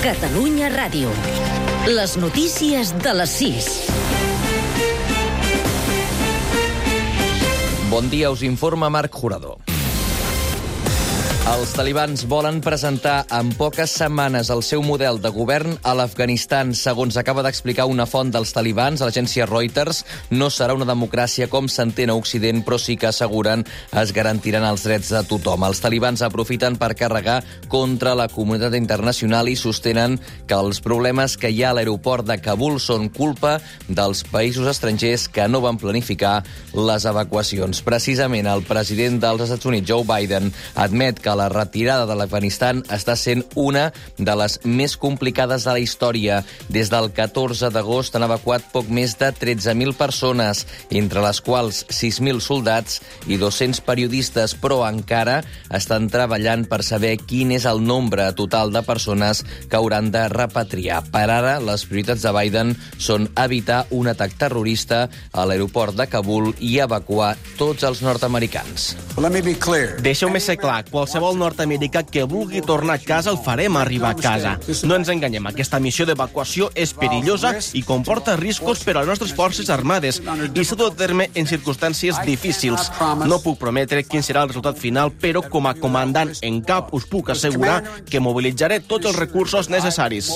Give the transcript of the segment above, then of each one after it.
Catalunya Ràdio. Les notícies de les 6. Bon dia, us informa Marc Jurado. Els talibans volen presentar en poques setmanes el seu model de govern a l'Afganistan. Segons acaba d'explicar una font dels talibans a l'agència Reuters, no serà una democràcia com s'entén a Occident, però sí que asseguren es garantiran els drets de tothom. Els talibans aprofiten per carregar contra la comunitat internacional i sostenen que els problemes que hi ha a l'aeroport de Kabul són culpa dels països estrangers que no van planificar les evacuacions. Precisament el president dels Estats Units, Joe Biden, admet que la retirada de l'Afganistan està sent una de les més complicades de la història. Des del 14 d'agost han evacuat poc més de 13.000 persones, entre les quals 6.000 soldats i 200 periodistes, però encara estan treballant per saber quin és el nombre total de persones que hauran de repatriar. Per ara, les prioritats de Biden són evitar un atac terrorista a l'aeroport de Kabul i evacuar tots els nord-americans. Deixeu-me ser clar, qualsevol nord-americà que vulgui tornar a casa el farem arribar a casa. No ens enganyem, aquesta missió d'evacuació és perillosa i comporta riscos per a les nostres forces armades i s'ha dut a terme en circumstàncies difícils. No puc prometre quin serà el resultat final, però com a comandant en cap us puc assegurar que mobilitzaré tots els recursos necessaris.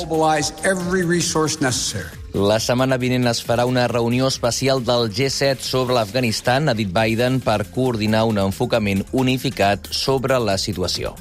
La setmana vinent es farà una reunió especial del G7 sobre l'Afganistan, ha dit Biden, per coordinar un enfocament unificat sobre la situació.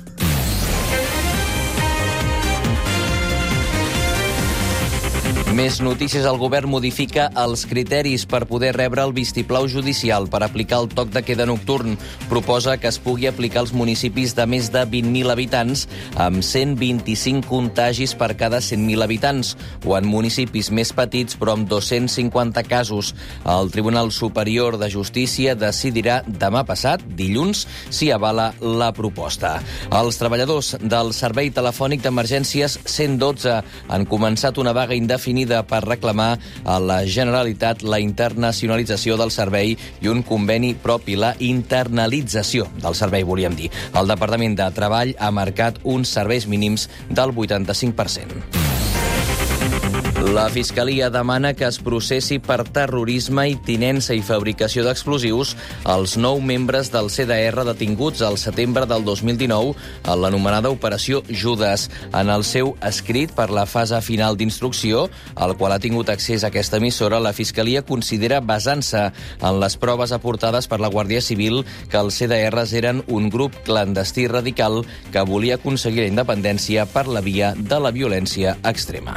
Més notícies. El govern modifica els criteris per poder rebre el vistiplau judicial per aplicar el toc de queda nocturn. Proposa que es pugui aplicar als municipis de més de 20.000 habitants amb 125 contagis per cada 100.000 habitants o en municipis més petits però amb 250 casos. El Tribunal Superior de Justícia decidirà demà passat, dilluns, si avala la proposta. Els treballadors del Servei Telefònic d'Emergències 112 han començat una vaga indefinida per reclamar a la Generalitat la internacionalització del servei i un conveni propi, la internalització del servei, volíem dir. El Departament de Treball ha marcat uns serveis mínims del 85%. La Fiscalia demana que es processi per terrorisme i tinença i fabricació d'explosius als 9 membres del CDR detinguts al setembre del 2019 a l'anomenada Operació Judes. En el seu escrit per la fase final d'instrucció, al qual ha tingut accés aquesta emissora, la Fiscalia considera, basant-se en les proves aportades per la Guàrdia Civil, que els CDRs eren un grup clandestí radical que volia aconseguir la independència per la via de la violència extrema.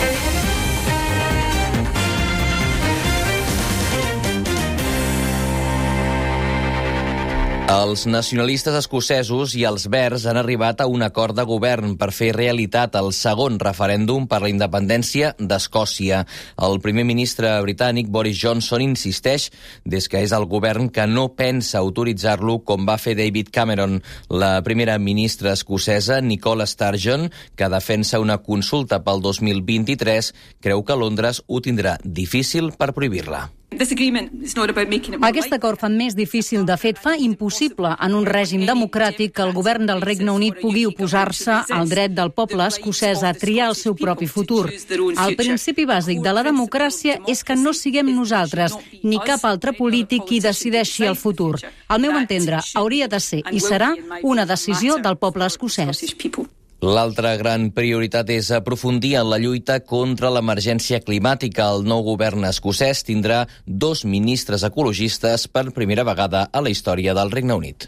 Els nacionalistes escocesos i els Verds han arribat a un acord de govern per fer realitat el segon referèndum per la independència d'Escòcia. El primer ministre britànic Boris Johnson insisteix des que és el govern que no pensa autoritzar-lo com va fer David Cameron. La primera ministra escocesa, Nicola Sturgeon, que defensa una consulta pel 2023, creu que Londres ho tindrà difícil per prohibir-la. Aquest acord fa més difícil, de fet, fa impossible en un règim democràtic que el govern del Regne Unit pugui oposar-se al dret del poble escocès a triar el seu propi futur. El principi bàsic de la democràcia és que no siguem nosaltres ni cap altre polític qui decideixi el futur. Al meu entendre, hauria de ser i serà una decisió del poble escocès. L'altra gran prioritat és aprofundir en la lluita contra l'emergència climàtica. El nou govern escocès tindrà 2 ministres ecologistes per primera vegada a la història del Regne Unit.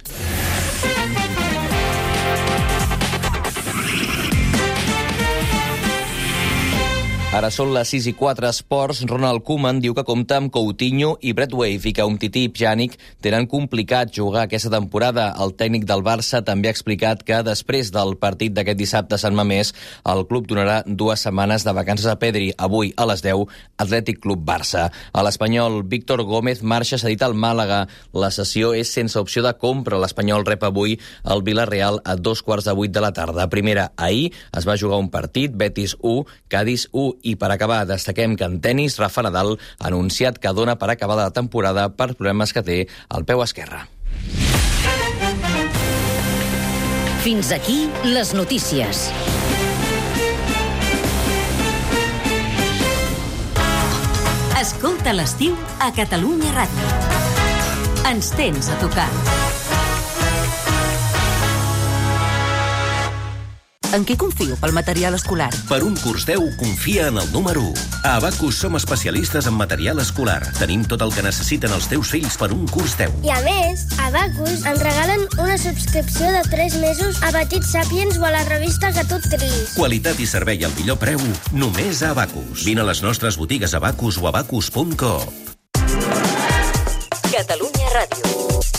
Ara són les 6:04, esports. Ronald Koeman diu que compta amb Coutinho i Braithwaite i que Umtiti i Pjanic tenen complicat jugar aquesta temporada. El tècnic del Barça també ha explicat que després del partit d'aquest dissabte a Sant Mamés, el club donarà 2 setmanes de vacances a Pedri. Avui, a les 10, Atlètic Club Barça. A l'Espanyol, Víctor Gómez marxa cedit al Màlaga. La sessió és sense opció de compra. L'Espanyol rep avui el Villarreal a 7:15 de la tarda. Primera, ahir es va jugar un partit, Betis 1, Cádiz 1. I per acabar, destaquem que en tenis, Rafa Nadal ha anunciat que dona per acabada la temporada per problemes que té al peu esquerre. Fins aquí les notícies. Escolta l'estiu a Catalunya Ràdio. Ens tens a tocar. En qui confio pel material escolar? Per un curs 10, confia en el número 1. A Abacus som especialistes en material escolar. Tenim tot el que necessiten els teus fills per un curs 10. I a més, a Abacus ens regalen una subscripció de 3 mesos a Petits Sapiens o a la revista que tu triïs. Qualitat i servei al millor preu, només a Abacus. Vine a les nostres botigues Abacus o abacus.coop. Catalunya Ràdio.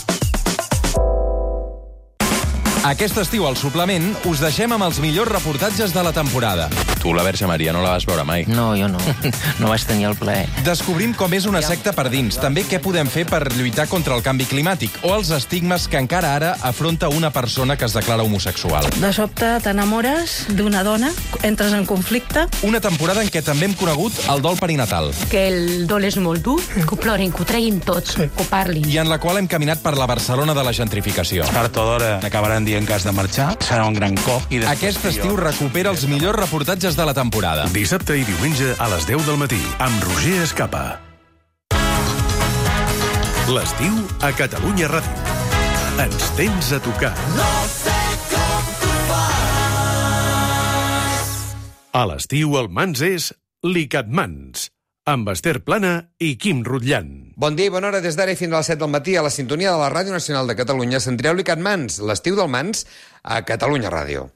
Aquest estiu al suplement us deixem amb els millors reportatges de la temporada. Tu, la Verge Maria, no la vas veure mai. No, jo no. No vaig tenir el plaer. Descobrim com és una secta per dins, també què podem fer per lluitar contra el canvi climàtic o els estigmes que encara ara afronta una persona que es declara homosexual. De sobte t'enamores d'una dona, entres en conflicte. Una temporada en què també hem conegut el dol perinatal. Que el dol és molt dur, que ho plorin, que ho treguin tots, que ho parlin. I en la qual hem caminat per la Barcelona de la gentrificació. Tard o d'hora acabaran dient que has de marxar, serà un gran cop. Aquest estiu recupera els millors reportatges de la temporada. Dissabte i diumenge a les 10 del matí, amb Roger Escapa. L'estiu a Catalunya Ràdio. Ens tens a tocar. No sé com tu fas. A l'estiu el mans és l'Icatmans, amb Esther Plana i Quim Rutllant. Bon dia i bona hora des d'ara i fins a les 7 del matí a la sintonia de la Ràdio Nacional de Catalunya. Sentireu l'Icatmans, l'estiu del mans, a Catalunya Ràdio.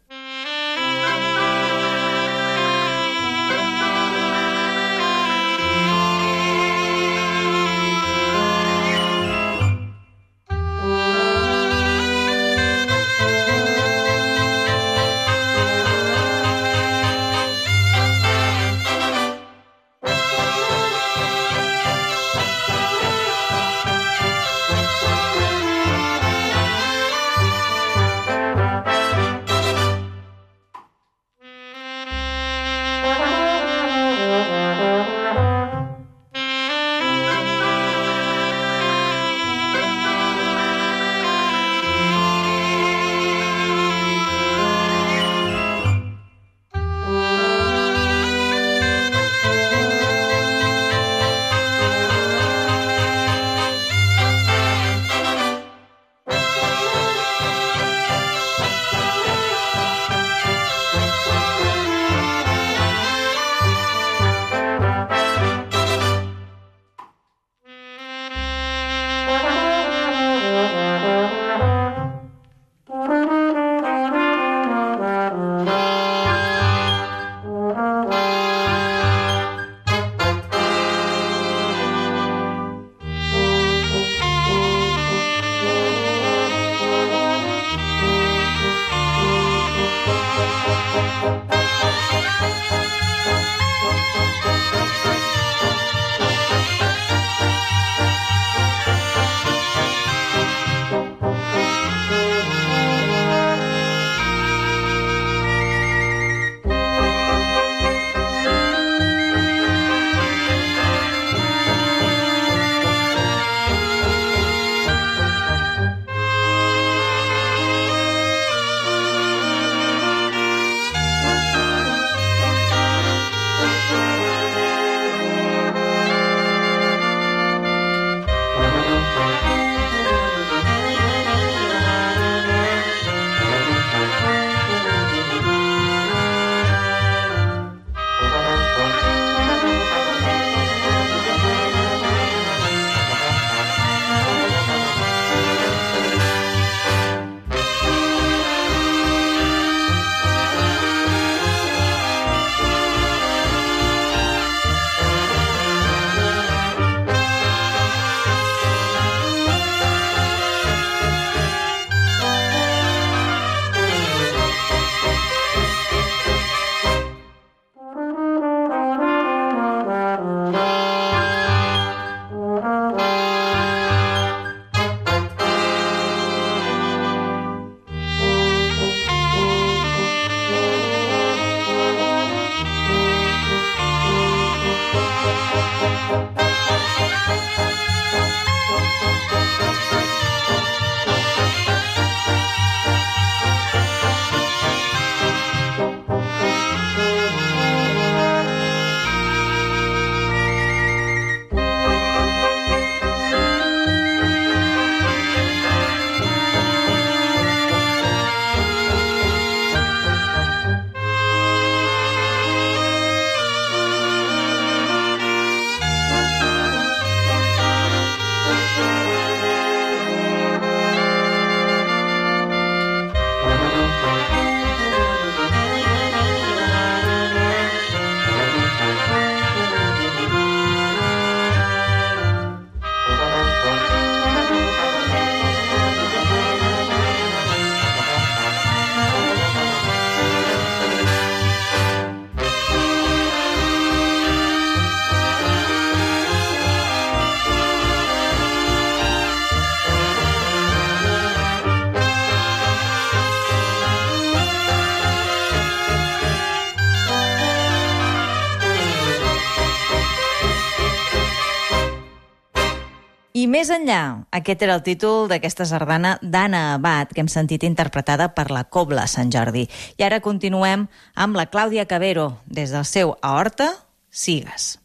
més enllà, aquest era el títol d'aquesta sardana d'Anna Abad, que hem sentit interpretada per la Cobla Sant Jordi. I ara continuem amb la Clàudia Cabero, des del seu A Horta, Sigues.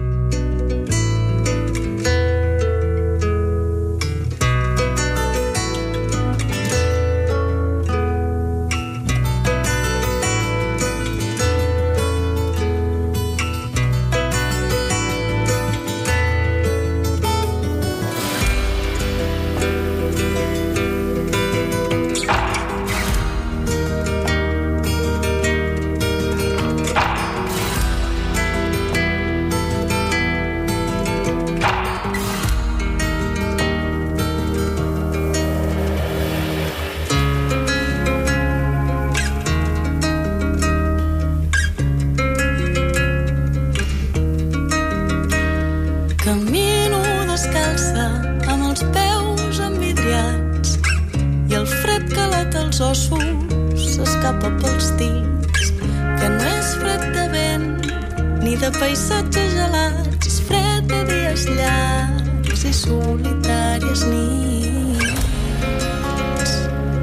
S'escapa pels dits, que no és fred de vent ni de paisatges gelats, és fred de dies llargs i solitàries nits.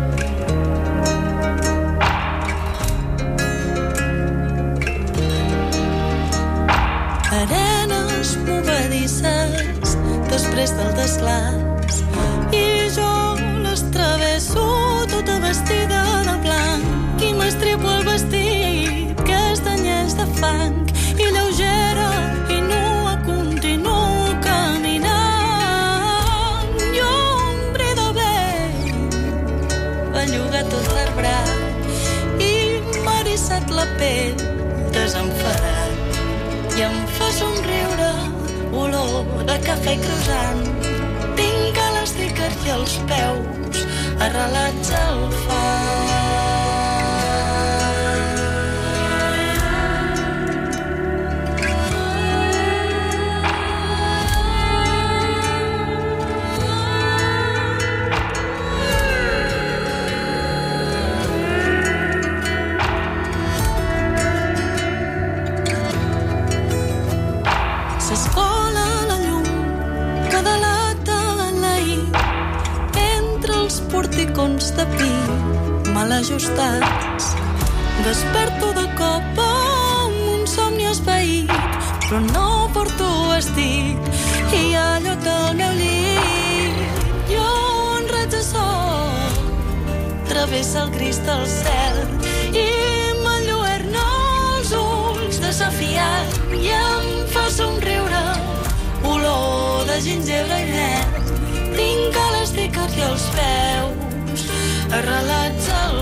Arenes movedisses després del desglaç, i jo les travesso tota vestida de blanc i m'estripo el vestit que es tenyeix de fang i lleugera i nua continuo caminant. Jo hombre de vell, bellugat tot l'arbrat i m'ha eriçat la pell desenfadat i em fa somriure olor de cafè i croissant. Tinc elàstiques i els peus arrelats al fang. S'escola la llum que delata l'ahir entre els porticons de pi mal ajustats. Desperto de cop amb un somni esvaït, però no porto vestit i allò del meu llit. Jo en raig de sol travessa el gris del cel i m'enlluerna els ulls desafiat i em fa somriure olor de gingebre i mel. Tinc elàstiques i els peus arrelats al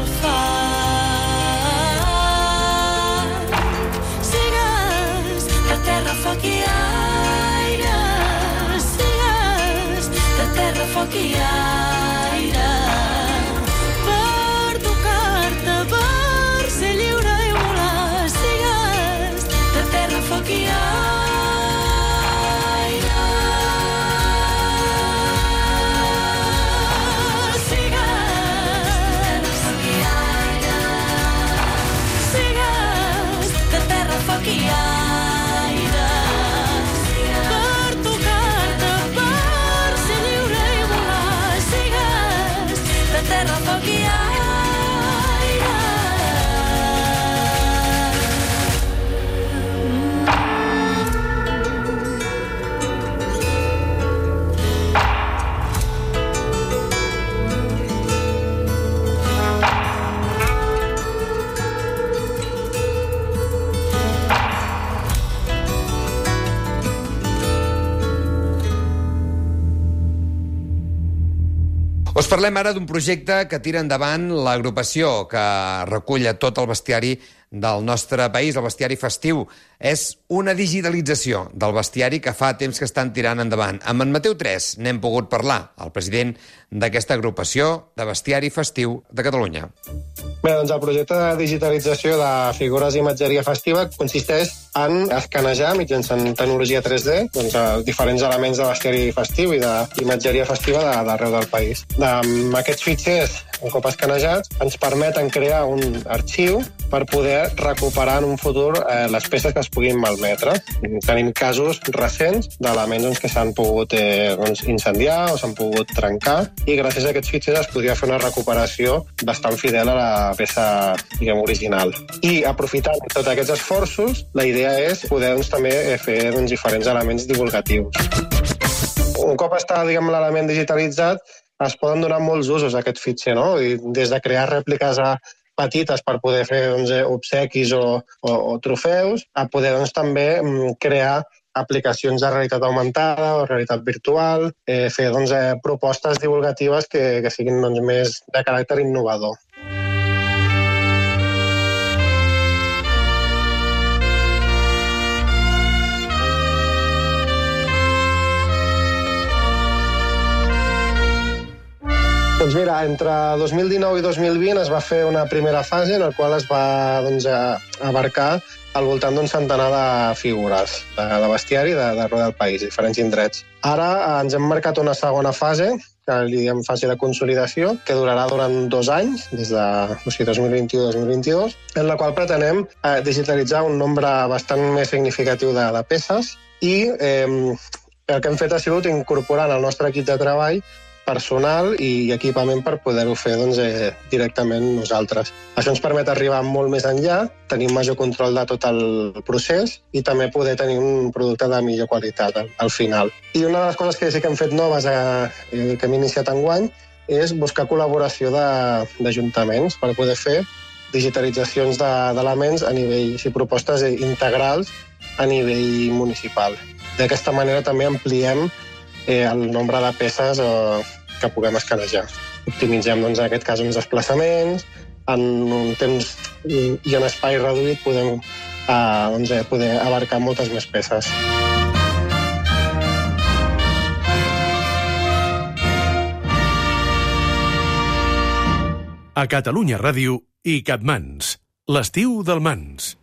fang. Sigues de terra, foc i aire, sigues de terra, foc i aire, per tocar-te, per ser lliure i volar. Sigues de terra, foc i aire. Foc i aire, per tocar-te, per ser lliure i volar. Sigues de terra, foc i aire. Us parlem ara d'un projecte que tira endavant l'agrupació que recull tot el bestiari del nostre país, el bestiari festiu. És una digitalització del bestiari que fa temps que estan tirant endavant. Amb en Mateu Tres n'hem pogut parlar, el president d'aquesta agrupació de bestiari festiu de Catalunya. Bé, doncs el projecte de digitalització de figures d'imatgeria festiva consisteix en escanejar mitjançant tecnologia 3D doncs, diferents elements de bestiari festiu i d'imatgeria festiva d'arreu del país. Aquests fitxers, un cop escanejats, ens permeten crear un arxiu per poder recuperar en un futur les peces que es puguin malmetre. Tenim casos recents d'elements que s'han pogut incendiar o s'han pogut trencar, i gràcies a aquests fitxers es podria fer una recuperació bastant fidel a la peça, diguem, original. I aprofitant tots aquests esforços, la idea és poder també fer diferents elements divulgatius. Un cop està, diguem, l'element digitalitzat, es poden donar molts usos a aquest fitxer, no? I des de crear rèpliques petites per poder fer obsequis o trofeus, a poder també crear aplicacions de realitat augmentada o realitat virtual, fer propostes divulgatives que siguin més de caràcter innovador. Doncs mira, entre 2019 i 2020 es va fer una primera fase en la qual es va abarcar al voltant d'un centenar de figures de bestiari d'arreu del país, diferents indrets. Ara ens hem marcat una segona fase, que li diem fase de consolidació, que durarà durant 2 anys, des de 2021-2022, en la qual pretenem digitalitzar un nombre bastant més significatiu de peces, i el que hem fet ha sigut incorporar al nostre equip de treball personal i equipament per poder-ho fer directament nosaltres. Això ens permet arribar molt més enllà, tenir major control de tot el procés i també poder tenir un producte de millor qualitat al final. I una de les coses que sí que hem fet noves que hem iniciat enguany és buscar col·laboració d'ajuntaments per poder fer digitalitzacions d'elements a nivell, i propostes integrals a nivell municipal. D'aquesta manera també ampliem el nombre de peces que puguem escanejar. Optimitzem, en aquest cas, uns desplaçaments, en un temps i un espai reduït podem poder abarcar moltes més peces. A Catalunya Ràdio i Capmans, l'estiu del Mans.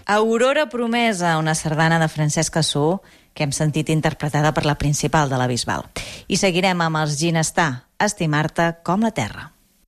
Aurora Promesa, una sardana de Francesc Cassó, que hem sentit interpretada per la principal de la Bisbal. I seguirem amb els Ginestar, Estimar-te com la terra.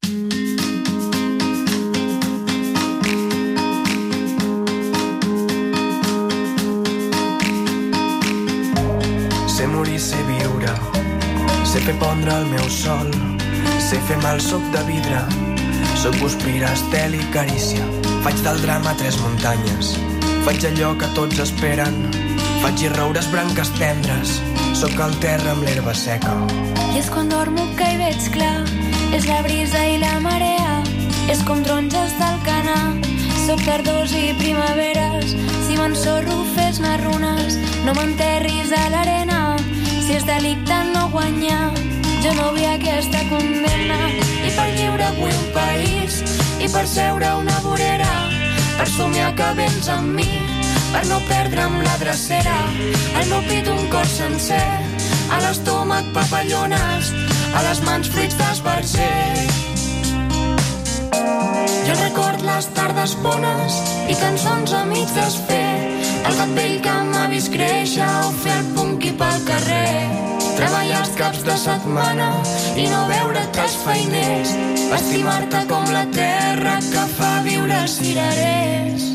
Sé morir, sé viure, sé fer pondre el meu sol, sé fer mal, soc de vidre, soc guspira, estel i carícia. Faig del drama 3 muntanyes, faig allò que tots esperen, faig i roures branques tendres, soc el terra amb l'herba seca. I és quan dormo que hi veig clar, és la brisa i la marea, és com taronges del Canà, soc tardors i primaveres, si m'ensorro fes-ne runes, no m'enterris a l'arena, si és delicte no guanyar, jo no vull aquesta condemna. I per lliure vull un país, i per seure una vorera, per somiar que vens amb mi, per no perdre'm la drecera, al meu pit un cor sencer, a l'estómac papallones, a les mans fruits d'esbarzer. Jo record les tardes bones i cançons a mig desfer, el gat vell que m'ha vist créixer o fer el punqui pel carrer, treballar els caps de setmana i no veure't els feiners, estimar-te com la terra que fa viure els cirerers.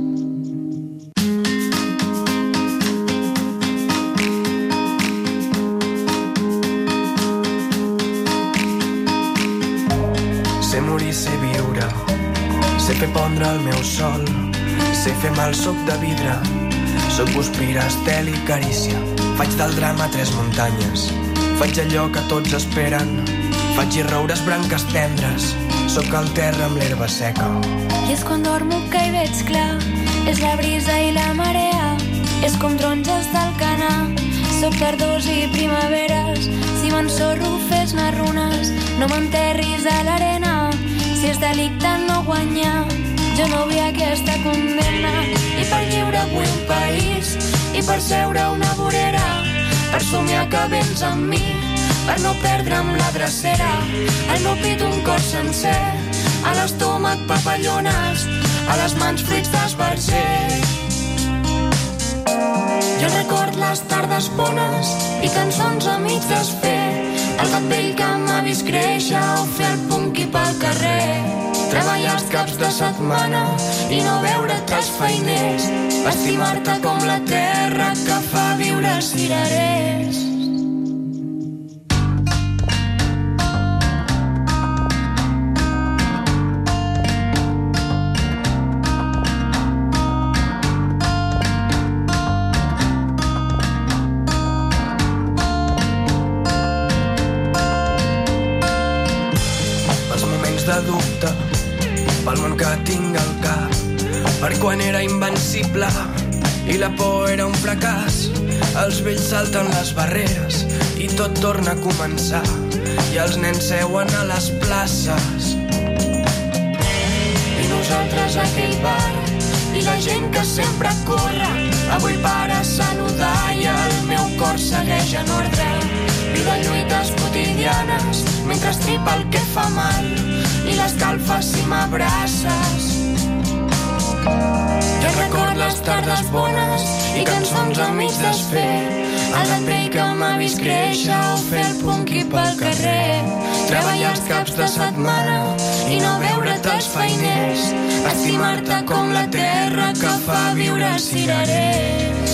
Sé morir, sé viure, sé fer pondre el meu sol, sé fer mal, soc de vidre, soc guspira, estel i carícia. Faig del drama 3 muntanyes, faig allò que tots esperen, faig i roures branques tendres, soc el terra amb l'herba seca. I és quan dormo que hi veig clar, és la brisa i la marea, és com taronges del Canà, soc tardors i primaveres, si m'ensorro fes-ne runes, no m'enterris a l'arena, si és delicte no guanyar, jo no vull aquesta condemna. I per lliure vull un país, i per seure una vorera, per somiar que vens amb mi, per no perdre'm la drecera, al meu pit un cor sencer, a l'estómac papallones, a les mans fruits d'esbarzer. Jo record les tardes bones i cançons a mig desfer, el gat vell que m'ha vist créixer o fer el punqui pel carrer, treballar els caps de setmana i no veure't els feiners, estimar-te com la terra que fa viure els cirerers. Dubte pel món que tinc al cap, per quan era invencible i la por era un fracàs, els vells salten les barreres i tot torna a començar, i els nens seuen a les places i nosaltres a aquell bar, i la gent que sempre corre avui para saludar, i el meu cor segueix en ordre, vida lluites quotidianes mentre estripa el que fa mal i l'escalfa si m'abraces. Jo record les tardes bones i cançons a mig desfer, el gat vell que m'ha vist créixer o fer el punqui pel carrer, treballar els caps de setmana i no veure't els feiners, estimar-te com la terra que fa viure els cirerers.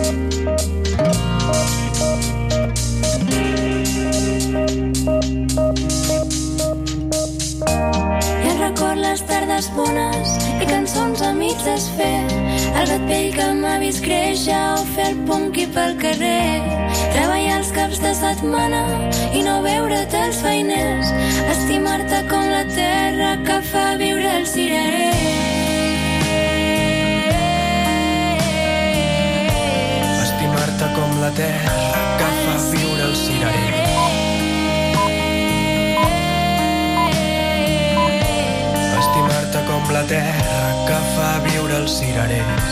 Record les tardes bones i cançons a mig desfer, el gat vell que m'ha vist créixer o fer el punqui pel carrer, treballar els caps de setmana i no veure't els feiners, estimar-te com la terra que fa viure els cirerers. Estimar-te com la terra que fa viure els cirerers. Estimar-te com la terra que fa viure els cirerers.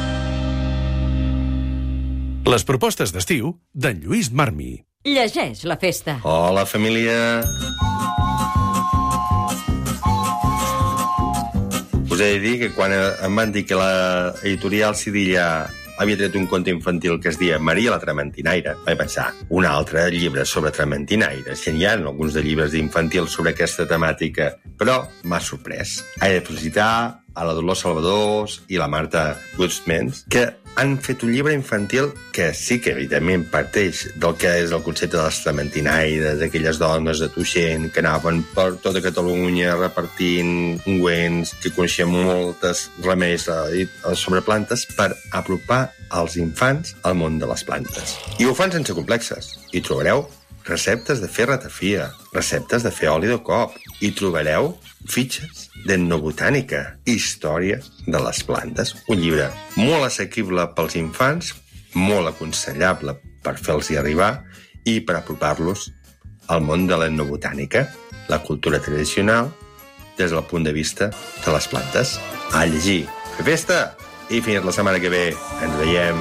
Les propostes d'estiu d'en Lluís Marmi. Llegeix la festa. Hola, família. Us Us he de dir que quan em van dir que l'editorial Sidilla havia tret un conte infantil que es deia Maria la Trementinaire, vaig pensar, un altre llibre sobre trementinaires, que hi ha alguns de llibres infantils sobre aquesta temàtica, però m'ha sorprès. He de felicitar a la Dolors Salvador i la Marta Guzmans, que han fet un llibre infantil que sí que, evidentment, parteix del que és el concepte de les trementinaires, aquelles dones de Tuixent que anaven per tota Catalunya repartint ungüents, que coneixien moltes remeis sobre plantes per apropar els infants al món de les plantes. I ho fan sense complexes. Hi trobareu receptes de fer ratafia, receptes de fer oli de cop, i trobareu fitxes d'etnobotànica, història de les plantes. Un llibre molt assequible pels infants, molt aconsellable per fer-los arribar i per apropar-los al món de l'etnobotànica, la cultura tradicional, des del punt de vista de les plantes. A llegir, fer festa i fins la setmana que ve. Ens veiem.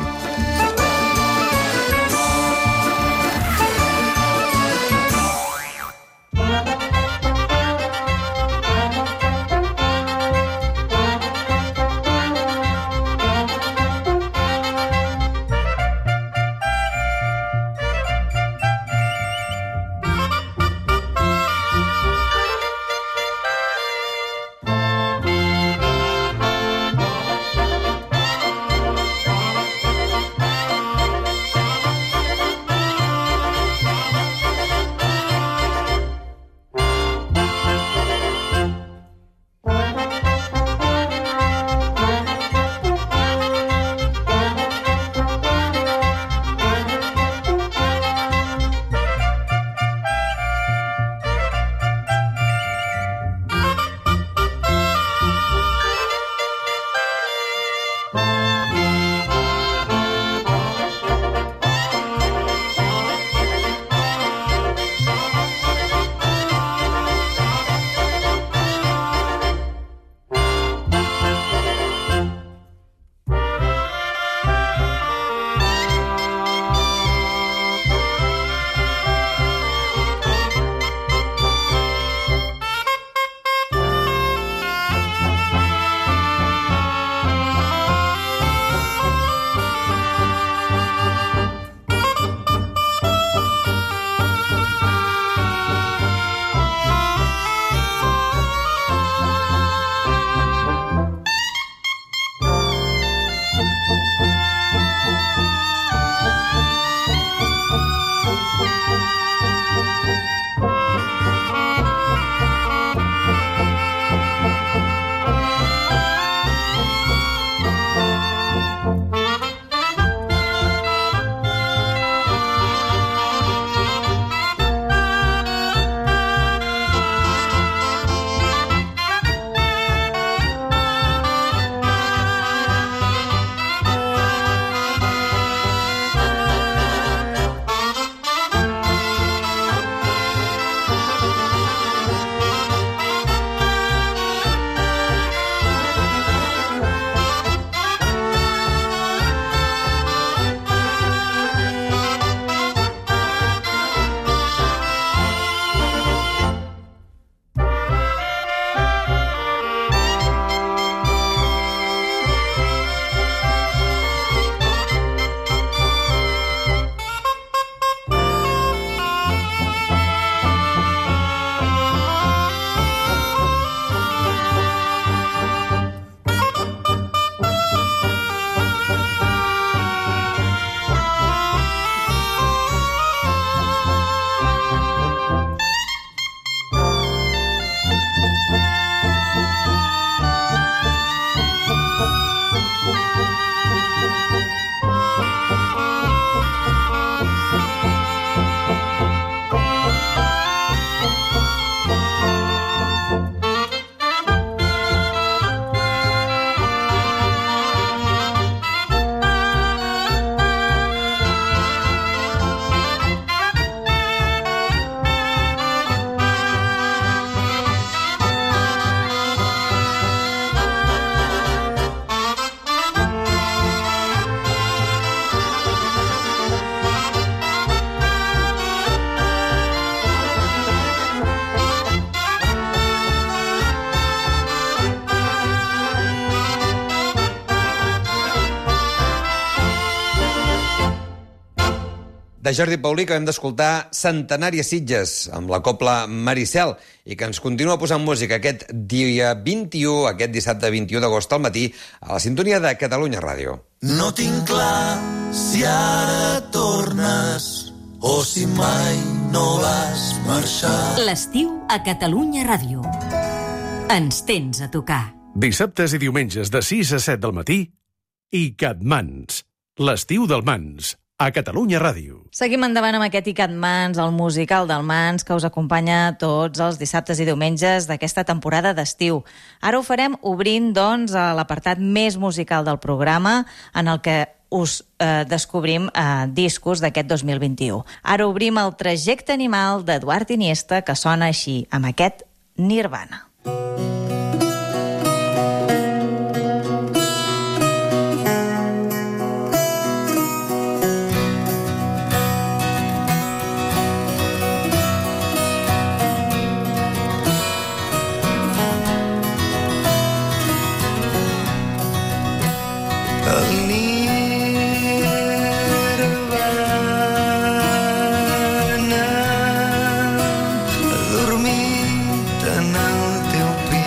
De Jordi Paulí, que hem d'escoltar Centenari a Sitges, amb la cobla Maricel, i que ens continua posant música aquest dia 21, aquest dissabte 21 d'agost al matí, a la sintonia de Catalunya Ràdio. No tinc clar si ara tornes o si mai no vas marxar. L'estiu a Catalunya Ràdio. Ens tens a tocar. Dissabtes i diumenges de 6 a 7 del matí i Catmans, l'estiu del Mans, a Catalunya Ràdio. Seguim endavant amb aquest ICAT Mans, el musical del Mans, que us acompanya tots els dissabtes i diumenges d'aquesta temporada d'estiu. Ara ho farem obrint, doncs, a l'apartat més musical del programa, en el que us descobrim discos d'aquest 2021. Ara obrim el Trajecte Animal d'Eduard Iniesta, que sona així, amb aquest Nirvana. Adormit en el teu pit.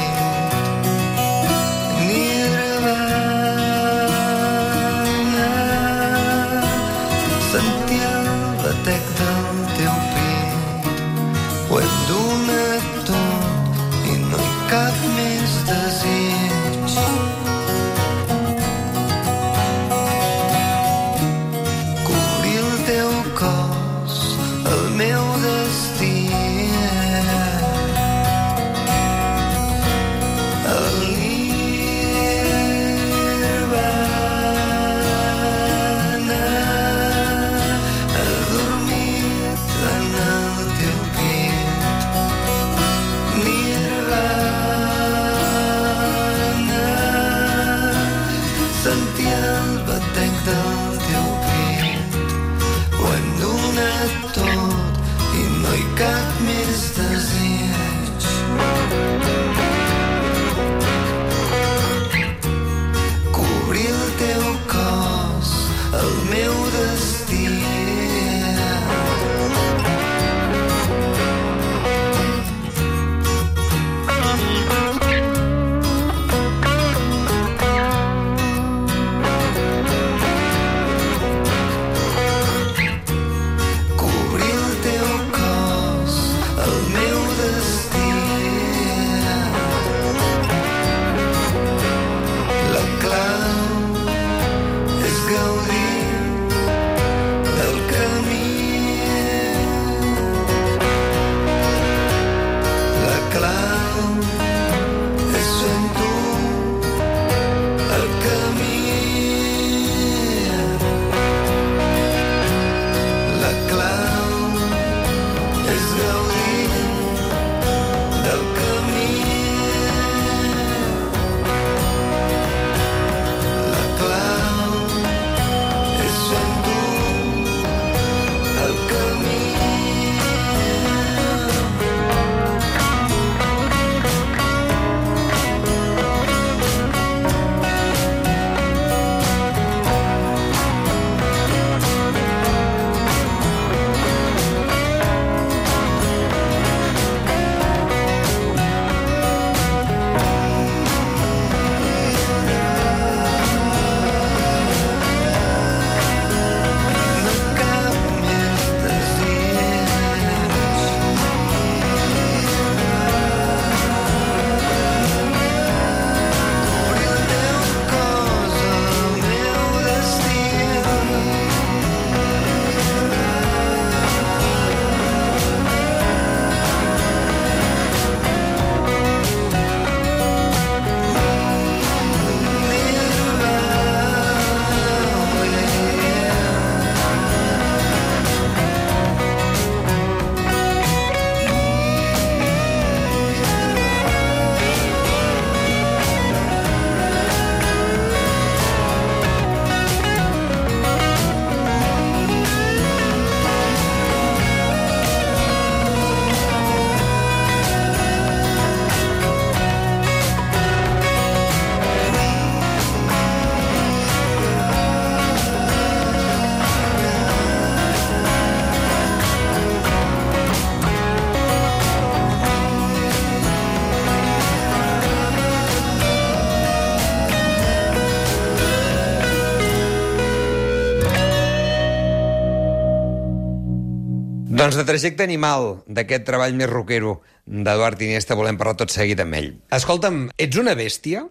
Doncs de Trajecte Animal, d'aquest treball més rockero d'Eduard Iniesta, volem parlar tot seguit amb ell. Escolta'm, ets una bèstia?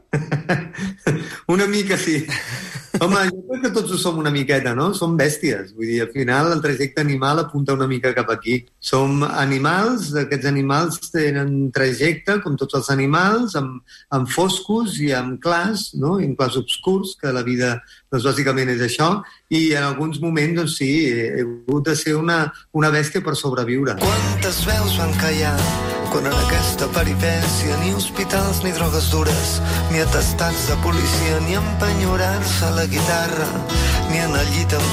Una mica sí. Home, jo crec que tots ho som una miqueta, no? Som bèsties. Vull dir, al final el Trajecte Animal apunta una mica cap aquí. Som animals, aquests animals tenen trajecte, com tots els animals, amb foscos i amb clars, no? I amb clars obscurs, que la vida, doncs, bàsicament és això. I en alguns moments, doncs sí, he hagut de ser una bèstia per sobreviure. Quantes veus van callar quan en aquesta peripècia ni hospitals ni drogues dures, ni atestats de policia, ni empenyorar-se a la guitarra, ni en el llit amb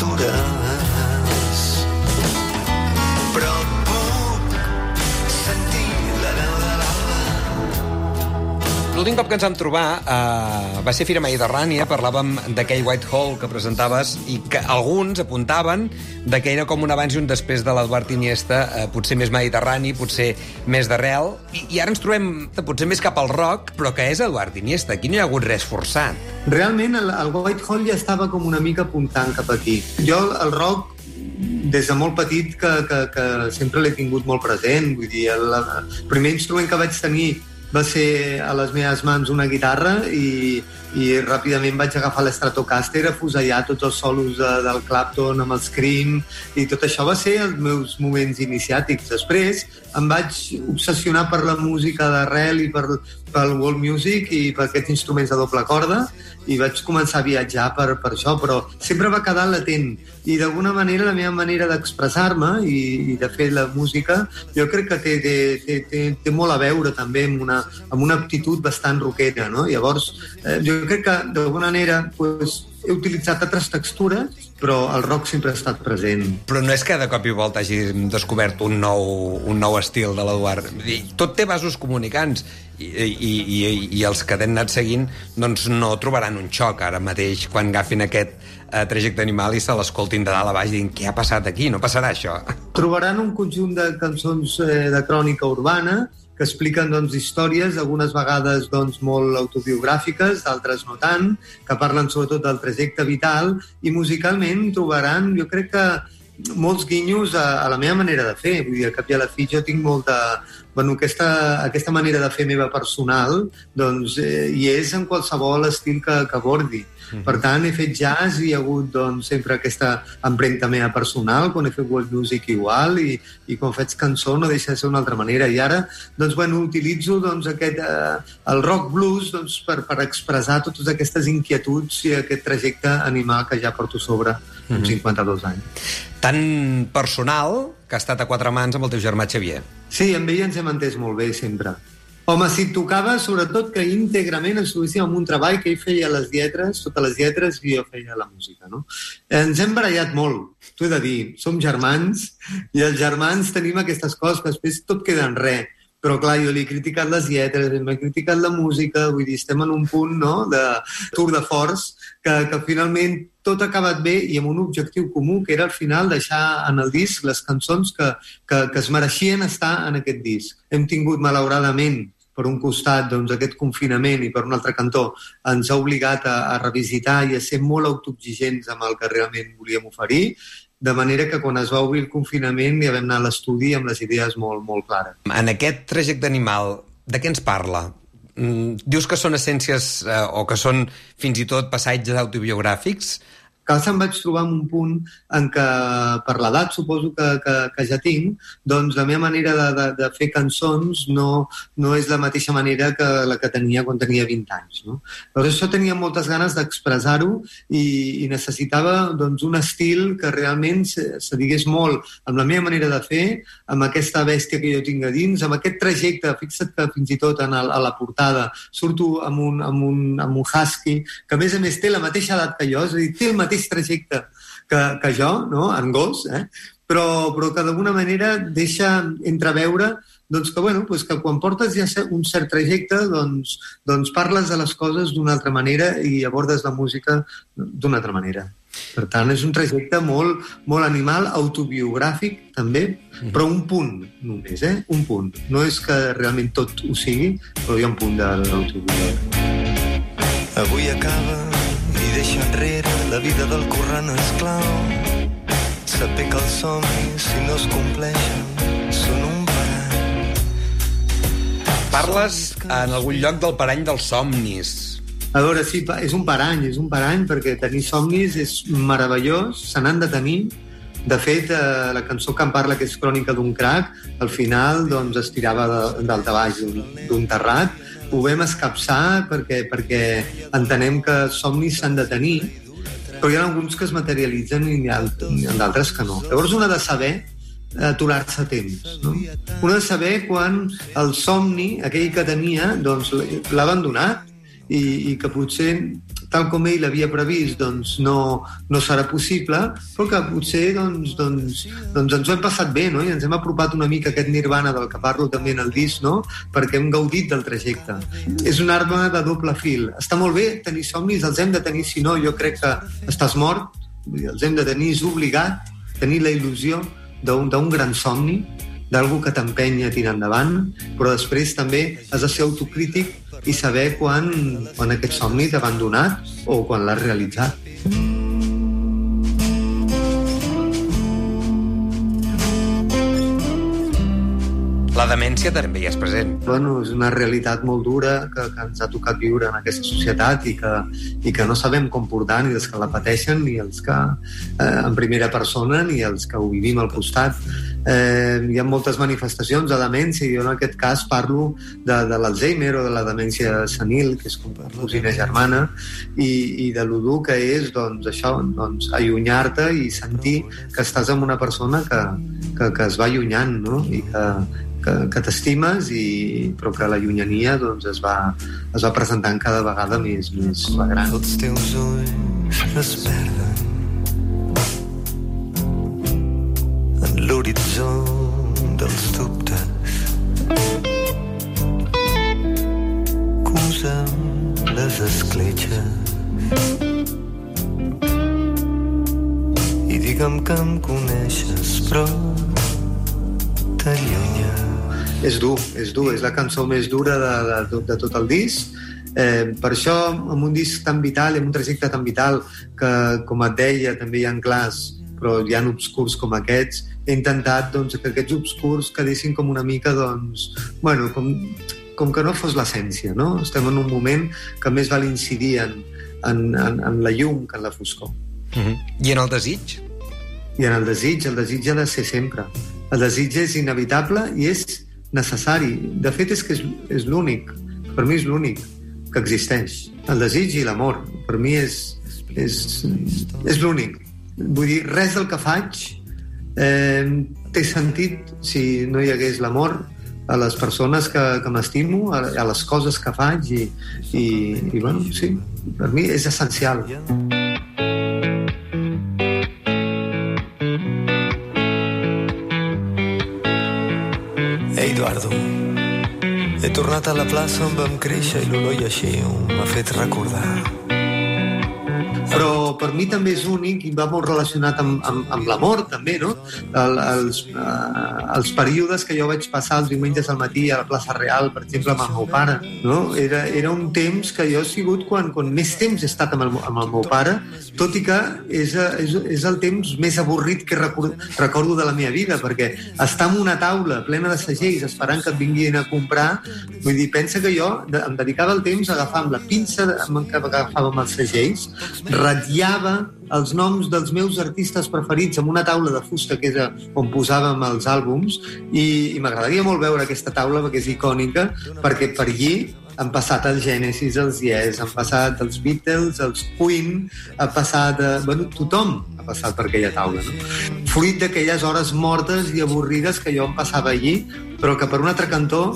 criatures. Però puc sentir la veu de l'alba. L'últim cop que ens vam trobar va ser Fira Mediterrània, parlàvem d'aquell Whitehall que presentaves i que alguns apuntaven que era com un abans i un després de l'Eduard Iniesta, potser més mediterrani, potser més d'arrel, i ara ens trobem potser més cap al rock, però que és Eduard Iniesta. Aquí no hi ha hagut res forçat. Realment el Whitehall ja estava com una mica apuntant cap aquí. Jo el rock des de molt petit que sempre l'he tingut molt present. Vull dir, el primer instrument que vaig tenir va ser a les meves mans una guitarra i ràpidament vaig agafar l'Stratocaster, afusellar tots els solos del Clapton amb el Scream, i tot això va ser els meus moments iniciàtics. Després em vaig obsessionar per la música d'arrel i pel world music i per aquests instruments de doble corda, i vaig començar a viatjar per això, però sempre va quedar latent. I d'alguna manera la meva manera d'expressar-me i de fer la música jo crec que té molt a veure també amb una aptitud bastant rockera, no? Llavors jo crec que d'alguna manera he utilitzat altres textures, però el rock sempre ha estat present. Però no és que de cop i volta hagi descobert un nou estil de l'Eduard. Tot té vasos comunicants i els que t'han anat seguint doncs no trobaran un xoc ara mateix quan agafin aquest Trajecte Animal i se l'escoltin de dalt a baix i diguin què ha passat aquí? No passarà això. Trobaran un conjunt de cançons de crònica urbana que expliquen doncs, històries, algunes vegades doncs, molt autobiogràfiques, d'altres no tant, que parlen sobretot del trajecte vital, i musicalment trobaran, jo crec que, molts guinyos a la meva manera de fer. Vull dir, al cap i a la fi jo tinc molta... Bueno, aquesta manera de fer meva personal doncs, hi és en qualsevol estil que abordi. Per tant, he fet jazz i hi ha hagut doncs, sempre aquesta empremta meva personal, quan he fet world music igual, i quan faig cançó no deixa de ser una altra manera. I ara doncs, bueno, utilitzo doncs, el rock blues doncs, per expressar totes aquestes inquietuds i aquest trajecte animal que ja porto sobre amb 52 anys. Tan personal que ha estat a quatre mans amb el teu germà Xavier. Sí, amb ell ens hem entès molt bé sempre. Home, si et tocava, sobretot que íntegrament ens trobéssim en un treball que ell feia les lletres, totes les lletres, i jo feia la música, no? Ens hem barallat molt, t'ho he de dir. Som germans, i els germans tenim aquestes coses que després tot queda en res. Però, clar, jo li he criticat les lletres, m'he criticat la música, vull dir, estem en un punt, no?, de tour de force, que finalment tot ha acabat bé i amb un objectiu comú, que era al final deixar en el disc les cançons que es mereixien estar en aquest disc. Hem tingut, malauradament, per un costat, doncs, aquest confinament, i per un altre cantó ens ha obligat a revisitar i a ser molt autoexigents amb el que realment volíem oferir, de manera que quan es va obrir el confinament ja vam anar a l'estudi amb les idees molt, molt clares. En aquest trajecte animal, de què ens parla? Dius que són essències o que són fins i tot passatges autobiogràfics? Em vaig trobar en un punt en què, per l'edat suposo que ja tinc, doncs la meva manera de fer cançons no és la mateixa manera que la que tenia quan tenia 20 anys. No? Llavors això tenia moltes ganes d'expressar-ho i necessitava doncs, un estil que realment se digués molt amb la meva manera de fer, amb aquesta bèstia que jo tinc a dins, amb aquest trajecte. Fixa't que fins i tot a la portada surto amb un husky, que a més té la mateixa edat que jo, és a dir, té el mateix trajecte que jo, no? En gos, però que d'alguna manera deixa entreveure doncs que quan portes ja un cert trajecte doncs parles de les coses d'una altra manera i abordes la música d'una altra manera. Per tant, és un trajecte molt, molt animal, autobiogràfic també, però un punt només, un punt. No és que realment tot ho sigui, però hi ha un punt de l'autobiogràfic. Avui acaba i deixa enrere la vida del corrent esclau. saber que els somnis, si no es compleixen, són un parany. Parles en algun lloc del parany dels somnis. A veure, sí, és un parany perquè tenir somnis és meravellós, se n'han de tenir. De fet, la cançó que em parla, que és Crònica d'un crac, al final doncs, es tirava dalt a baix d'un terrat. Ho vam escapçar perquè entenem que somnis s'han de tenir, però hi ha alguns que es materialitzen i d'altres que no. Llavors, un ha de saber aturar-se a temps. No? Un ha de saber quan el somni, aquell que tenia, doncs, l'ha abandonat i que potser, tal com ell l'havia previst, doncs no serà possible, però que potser doncs ens ho hem passat bé, no? I ens hem apropat una mica a aquest nirvana del que parlo també en el disc, no? Perquè hem gaudit del trajecte. És una arma de doble fil. Està molt bé tenir somnis, els hem de tenir, si no, jo crec que estàs mort, els hem de tenir, és obligat, tenir la il·lusió d'un gran somni, d'algú que t'empenya a tirar endavant, però després també has de ser autocrític i saber quan aquest somni t'ha abandonat o quan l'has realitzat. La demència també hi és present. Bueno, és una realitat molt dura que ens ha tocat viure en aquesta societat i que no sabem com portar ni els que la pateixen, ni els que en primera persona, ni els que ho vivim al costat. Hi ha moltes manifestacions de demència i jo en aquest cas parlo de l'Alzheimer o de la demència senil, que és com la cosina germana, i de lo dur que és això, allunyar-te i sentir que estàs amb una persona que es va allunyant, no? I que t'estimes, però que la llunyania es va presentant cada vegada més flagrant. Els teus ulls es perden en l'horitzó dels dubtes. Cusa'm les escletxes i digue'm que em coneixes, però t'allunyes. És dur, és la cançó més dura de tot el disc. Per això, amb un disc tan vital, amb un trajecte tan vital, que, com et deia, també hi ha clars, però hi ha obscurs com aquests, he intentat que aquests obscurs quedessin com una mica, com que no fos l'essència, no? Estem en un moment que més val incidir en la llum que en la foscor. I en el desig? I en el desig ha de ser sempre. El desig és inevitable i és necessari. De fet, és que és l'únic. Per mi és l'únic que existeix. El desig i l'amor. Per mi és l'únic. Vull dir, res del que faig té sentit si no hi hagués l'amor a les persones que m'estimo, a les coses que faig i bueno, sí, per mi és essencial. Eduardo, he tornat a la plaça on vam créixer i l'olor i així m'ha fet recordar. Però per mi també és únic i va molt relacionat amb l'amor també, no? Els períodes que jo vaig passar els diumenges al matí a la plaça Real, per exemple, amb el meu pare, no? Era un temps que jo he sigut quan més temps he estat amb el meu pare, tot i que és el temps més avorrit que recordo de la meva vida, perquè estar en una taula plena de segells esperant que et vinguin a comprar, vull dir, pensa que jo em dedicava el temps a agafar amb la pinça que agafàvem els segells, ratllava els noms dels meus artistes preferits en una taula de fusta que era on posàvem els àlbums i m'agradaria molt veure aquesta taula perquè és icònica, perquè per allí han passat els Genesis, els Yes, han passat els Beatles, els Queen, ha passat... tothom ha passat per aquella taula, no? Fruit d'aquelles hores mortes i avorrides que jo em passava allí, però que per un altre cantó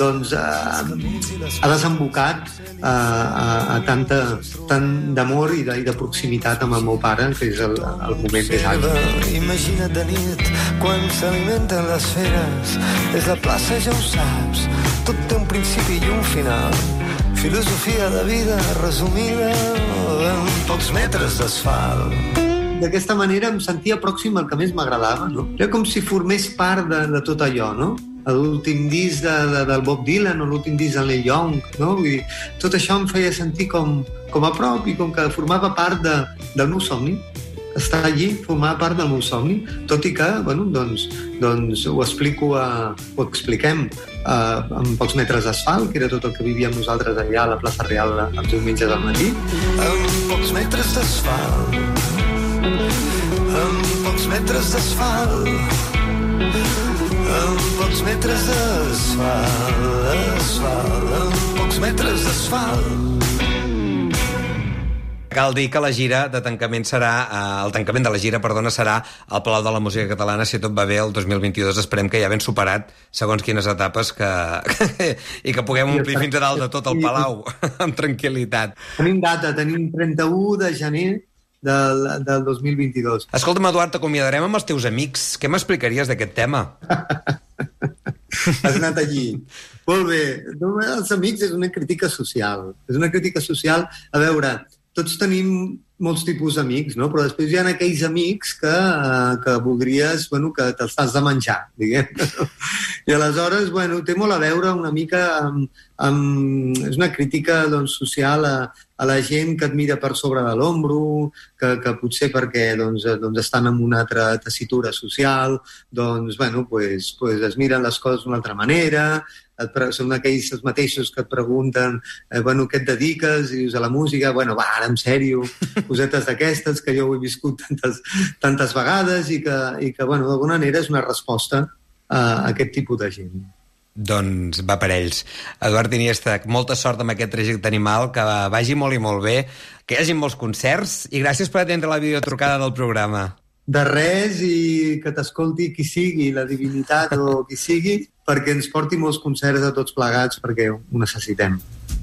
ha desembocat a tant d'amor i de proximitat amb el meu pare, que és el moment més àlgid. Imagina't de nit, quan s'alimenten les feres, és la plaça, ja ho saps, tot té un principi i un final. Filosofia de vida resumida en pocs metres d'asfalt. D'aquesta manera em sentia pròxim al que més m'agradava, no? Era com si formés part de tot allò, no? L'últim disc del Bob Dylan o l'últim disc del Neil Young, no? Vull dir, tot això em feia sentir com a prop i com que formava part del meu somni. estar allí, formar part del meu somni, tot i que, bueno, doncs ho expliquem amb pocs metres d'asfalt, que era tot el que vivíem nosaltres allà a la plaça Real els diumenges al matí. Amb pocs metres d'asfalt, amb pocs metres d'asfalt, amb pocs metres d'asfalt, amb pocs metres d'asfalt. Cal dir que la gira de tancament serà, el tancament de la gira, serà al Palau de la Música Catalana, si tot va bé, el 2022. Esperem que ja ben superat, segons quines etapes, i que puguem omplir fins a dalt de tot el Palau, amb tranquil·litat. Tenim data, tenim 31 de gener del 2022. Escolta'm, Eduard, t'acomiadarem amb els teus amics. Què m'explicaries d'aquest tema? Has anat allí. Molt bé. Els amics és una crítica social. És una crítica social, a veure, tots tenim molts tipus d'amics, no? Però després hi ha aquells amics que voldries, bueno, que te'ls has de menjar, diguem. I aleshores, bueno, té molt a veure una mica amb és una crítica, doncs, social a la gent que et mira per sobre de l'ombro, que potser perquè estan en una altra tessitura social, doncs, bueno, pues es miren les coses d'una altra manera, són aquells mateixos que et pregunten bueno, què et dediques? I dius a la música, bueno, va, ara en sèrio, cosetes d'aquestes que jo ho he viscut tantes vegades i que bueno, d'alguna manera és una resposta a aquest tipus de gent. Doncs va per ells. Eduard Iniesta, molta sort amb aquest trajecte animal, que vagi molt i molt bé, que hi hagi molts concerts i gràcies per atendre la videotrucada del programa. De res, i que t'escolti qui sigui, la divinitat o qui sigui, perquè ens porti molts concerts a tots plegats, perquè ho necessitem.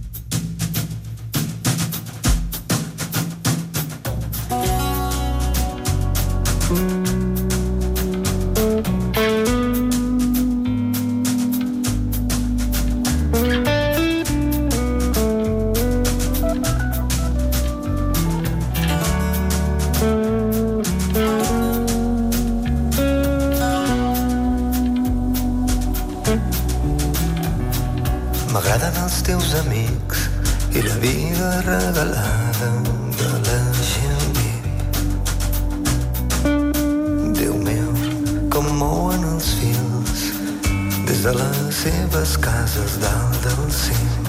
M'agraden els teus amics i la vida regalada de la gent VIP. Déu meu, com mouen els fils des de les seves cases dalt del cim.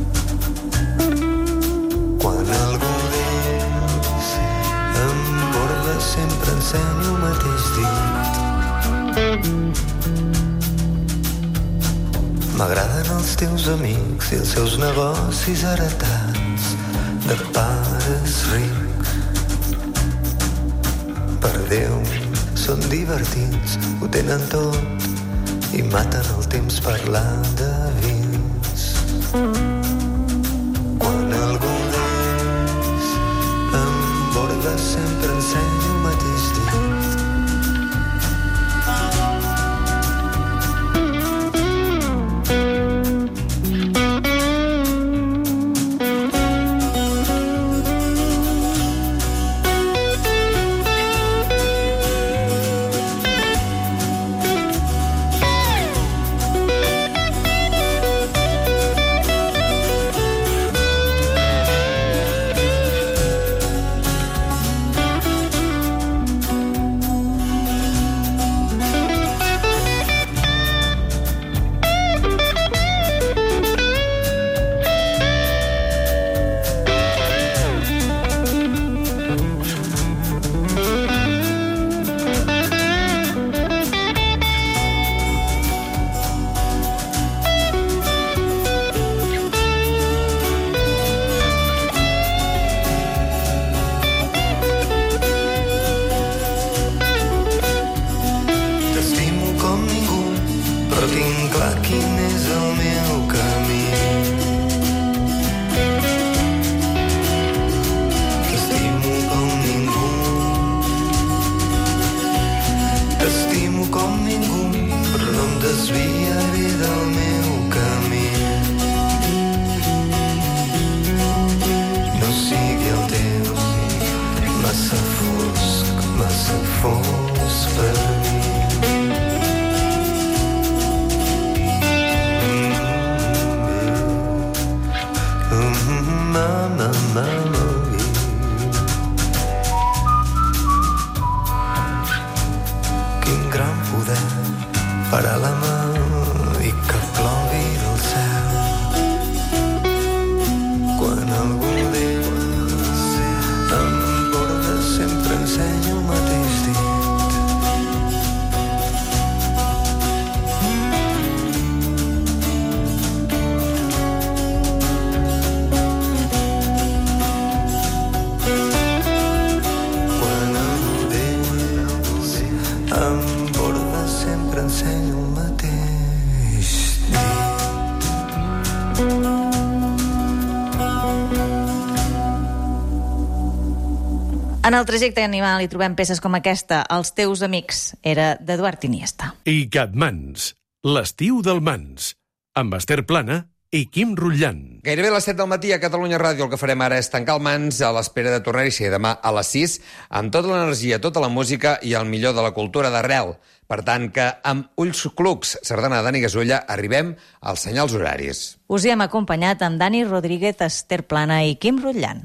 Quan algú d'ells em borda sempre ensenyo el mateix dit. M'agraden els teus amics i els seus negocis heretats de pares rics. Per Déu, són divertits, ho tenen tot i maten el temps parlant de vins. Quan algú d'ells em borda sempre ensenyo el mateix dit. En el trajecte animal hi trobem peces com aquesta, Els teus amics, era d'Eduard Iniesta. I Capmans, l'estiu del Mans, amb Esther Plana i Quim Rutllant. Gairebé a les 7 del matí a Catalunya Ràdio. El que farem ara és tancar el Mans a l'espera de tornar-hi ser demà a les 6 amb tota l'energia, tota la música i el millor de la cultura d'arrel. Per tant, que amb ulls clucs, sardana de Dani Gasulla, arribem als senyals horaris. Us hi hem acompanyat amb Dani Rodríguez, Esther Plana i Quim Rutllant.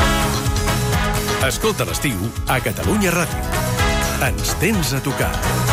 Escolta l'estiu a Catalunya Ràdio. Ens tens a tocar.